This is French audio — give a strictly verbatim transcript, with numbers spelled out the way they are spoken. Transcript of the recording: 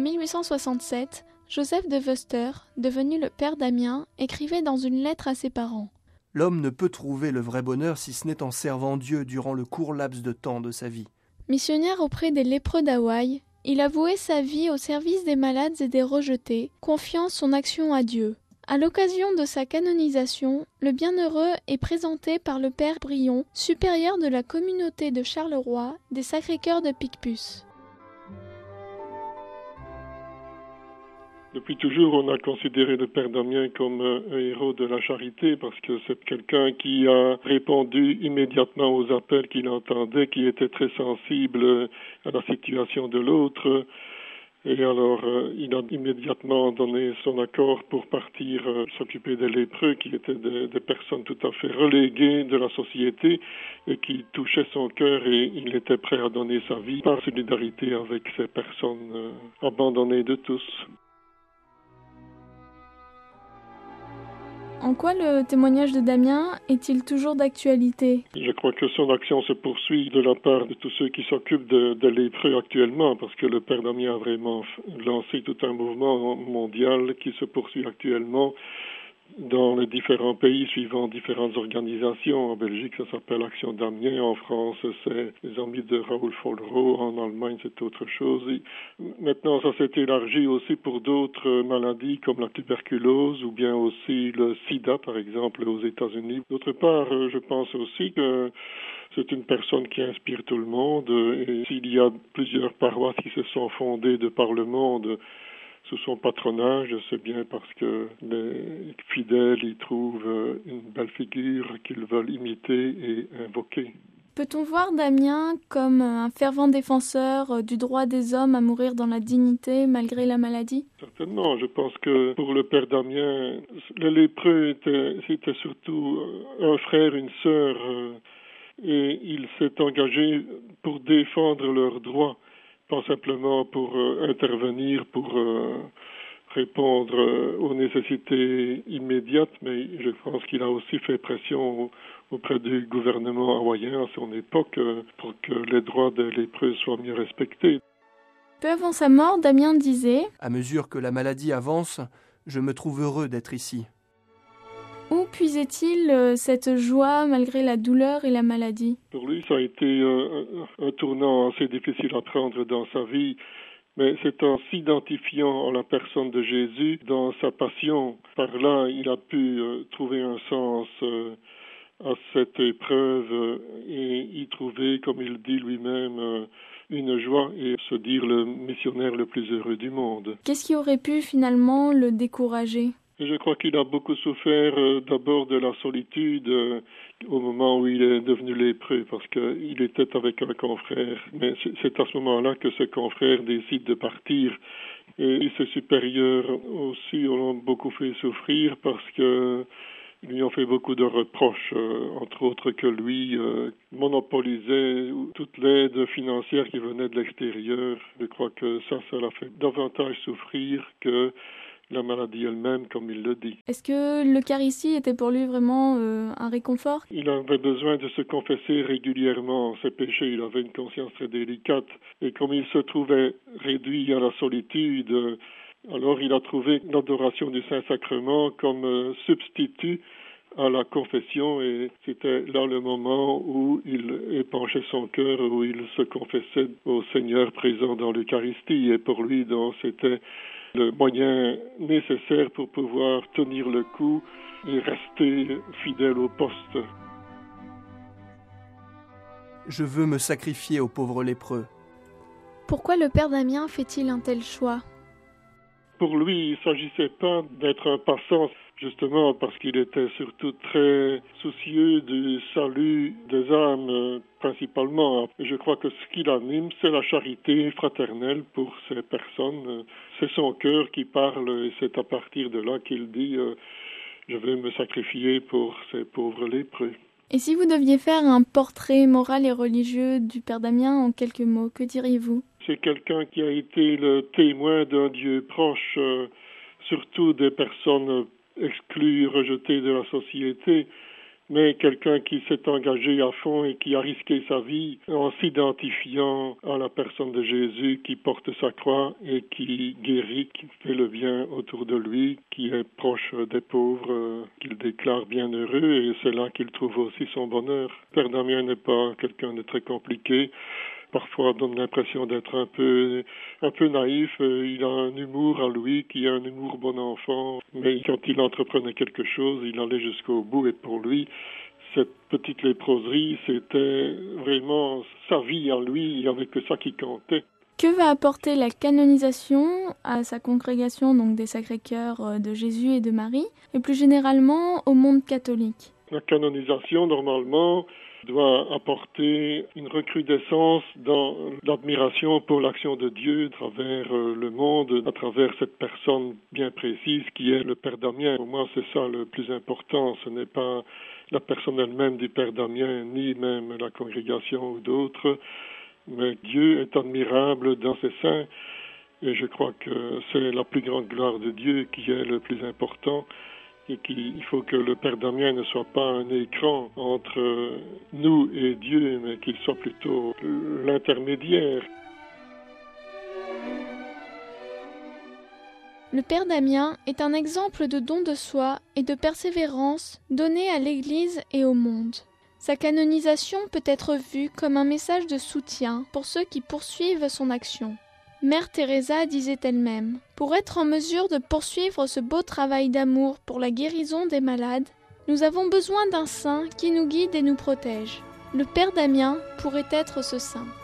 mille huit cent soixante-sept, Joseph de Veuster, devenu le père Damien, écrivait dans une lettre à ses parents. L'homme ne peut trouver le vrai bonheur si ce n'est en servant Dieu durant le court laps de temps de sa vie. Missionnaire auprès des lépreux d'Hawaï, il a voué sa vie au service des malades et des rejetés, confiant son action à Dieu. À l'occasion de sa canonisation, le bienheureux est présenté par le père Brion, supérieur de la communauté de Charleroi des Sacrés-Cœurs de Picpus. Depuis toujours, on a considéré le père Damien comme un héros de la charité parce que c'est quelqu'un qui a répondu immédiatement aux appels qu'il entendait, qui était très sensible à la situation de l'autre. Et alors, euh, il a immédiatement donné son accord pour partir euh, s'occuper des lépreux, qui étaient des, des personnes tout à fait reléguées de la société et qui touchaient son cœur, et il était prêt à donner sa vie par solidarité avec ces personnes euh, abandonnées de tous. En quoi le témoignage de Damien est-il toujours d'actualité ? Je crois que son action se poursuit de la part de tous ceux qui s'occupent de, de lépreux actuellement, parce que le père Damien a vraiment lancé tout un mouvement mondial qui se poursuit actuellement dans les différents pays suivant différentes organisations. En Belgique, ça s'appelle Action Damien. En France, c'est les amis de Raoul Follereau. En Allemagne, c'est autre chose. Et maintenant, ça s'est élargi aussi pour d'autres maladies comme la tuberculose ou bien aussi le sida, par exemple, aux États-Unis. D'autre part, je pense aussi que c'est une personne qui inspire tout le monde. Et s'il y a plusieurs paroisses qui se sont fondées de par le monde sous son patronage, c'est bien parce que les fidèles y trouvent une belle figure qu'ils veulent imiter et invoquer. Peut-on voir Damien comme un fervent défenseur du droit des hommes à mourir dans la dignité malgré la maladie ? Certainement. Je pense que pour le père Damien, le lépreux était, c'était surtout un frère, une sœur, et il s'est engagé pour défendre leurs droits. Pas simplement pour euh, intervenir, pour euh, répondre euh, aux nécessités immédiates, mais je pense qu'il a aussi fait pression auprès du gouvernement hawaïen à son époque euh, pour que les droits des lépreux soient mieux respectés. Peu avant sa mort, Damien disait « À mesure que la maladie avance, je me trouve heureux d'être ici. » Où puisait-il euh, cette joie malgré la douleur et la maladie ? Pour lui, ça a été euh, un tournant assez difficile à prendre dans sa vie, mais c'est en s'identifiant à la personne de Jésus dans sa passion. Par là, il a pu euh, trouver un sens euh, à cette épreuve euh, et y trouver, comme il dit lui-même, euh, une joie et se dire le missionnaire le plus heureux du monde. Qu'est-ce qui aurait pu finalement le décourager ? Je crois qu'il a beaucoup souffert euh, d'abord de la solitude euh, au moment où il est devenu lépreux, parce qu'il était avec un confrère. Mais c'est à ce moment-là que ce confrère décide de partir. Et ses supérieurs aussi l'ont beaucoup fait souffrir parce que ils lui ont fait beaucoup de reproches, euh, entre autres que lui euh, monopolisait toute l'aide financière qui venait de l'extérieur. Je crois que ça, ça l'a fait davantage souffrir que la maladie elle-même, comme il le dit. Est-ce que l'Eucharistie était pour lui vraiment euh, un réconfort ? Il avait besoin de se confesser régulièrement ses péchés. Il avait une conscience très délicate. Et comme il se trouvait réduit à la solitude, alors il a trouvé l'adoration du Saint-Sacrement comme euh, substitut à la confession. Et c'était là le moment où il épanchait son cœur, où il se confessait au Seigneur présent dans l'Eucharistie. Et pour lui, donc, c'était le moyen nécessaire pour pouvoir tenir le coup et rester fidèle au poste. Je veux me sacrifier aux pauvres lépreux. Pourquoi le père Damien fait-il un tel choix ? Pour lui, il ne s'agissait pas d'être un passant, justement parce qu'il était surtout très soucieux du salut des âmes, principalement. Je crois que ce qui l'anime, c'est la charité fraternelle pour ces personnes. C'est son cœur qui parle et c'est à partir de là qu'il dit euh, « Je vais me sacrifier pour ces pauvres lépreux ». Et si vous deviez faire un portrait moral et religieux du père Damien en quelques mots, que diriez-vous ? C'est quelqu'un qui a été le témoin d'un Dieu proche, euh, surtout des personnes exclues, rejetées de la société. mais quelqu'un qui s'est engagé à fond et qui a risqué sa vie en s'identifiant à la personne de Jésus qui porte sa croix et qui guérit, qui fait le bien autour de lui, qui est proche des pauvres, qu'il déclare bienheureux, et c'est là qu'il trouve aussi son bonheur. Père Damien n'est pas quelqu'un de très compliqué. Parfois donne l'impression d'être un peu, un peu naïf. Il a un humour à lui qui est un humour bon enfant. Mais quand il entreprenait quelque chose, il allait jusqu'au bout. Et pour lui, cette petite léproserie, c'était vraiment sa vie à lui. Il n'y avait que ça qui comptait. Que va apporter la canonisation à sa congrégation, donc des Sacrés-Cœurs de Jésus et de Marie, et plus généralement au monde catholique? La canonisation, normalement, doit apporter une recrudescence dans l'admiration pour l'action de Dieu à travers le monde, à travers cette personne bien précise qui est le Père Damien. Pour moi, c'est ça le plus important. Ce n'est pas la personne elle-même du Père Damien, ni même la congrégation ou d'autres, mais Dieu est admirable dans ses saints. Et je crois que c'est la plus grande gloire de Dieu qui est le plus important. Et qu'il faut que le Père Damien ne soit pas un écran entre nous et Dieu, mais qu'il soit plutôt l'intermédiaire. Le Père Damien est un exemple de don de soi et de persévérance donné à l'Église et au monde. Sa canonisation peut être vue comme un message de soutien pour ceux qui poursuivent son action. Mère Teresa disait elle-même, pour être en mesure de poursuivre ce beau travail d'amour pour la guérison des malades, nous avons besoin d'un saint qui nous guide et nous protège. Le Père Damien pourrait être ce saint.